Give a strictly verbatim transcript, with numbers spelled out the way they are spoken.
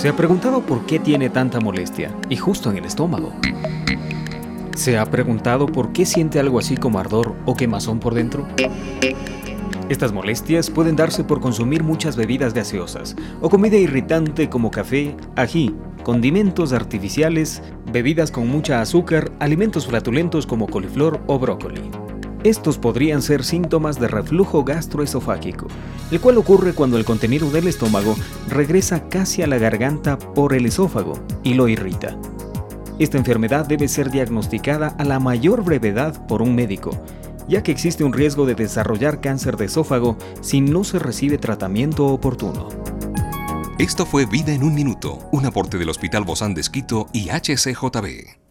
¿Se ha preguntado por qué tiene tanta molestia, y justo en el estómago? ¿Se ha preguntado por qué siente algo así como ardor o quemazón por dentro? Estas molestias pueden darse por consumir muchas bebidas gaseosas o comida irritante como café, ají, condimentos artificiales, bebidas con mucha azúcar, alimentos flatulentos como coliflor o brócoli. Estos podrían ser síntomas de reflujo gastroesofágico, el cual ocurre cuando el contenido del estómago regresa casi a la garganta por el esófago y lo irrita. Esta enfermedad debe ser diagnosticada a la mayor brevedad por un médico, ya que existe un riesgo de desarrollar cáncer de esófago si no se recibe tratamiento oportuno. Esto fue Vida en un Minuto, un aporte del Hospital Bozán de Esquito y H C J B.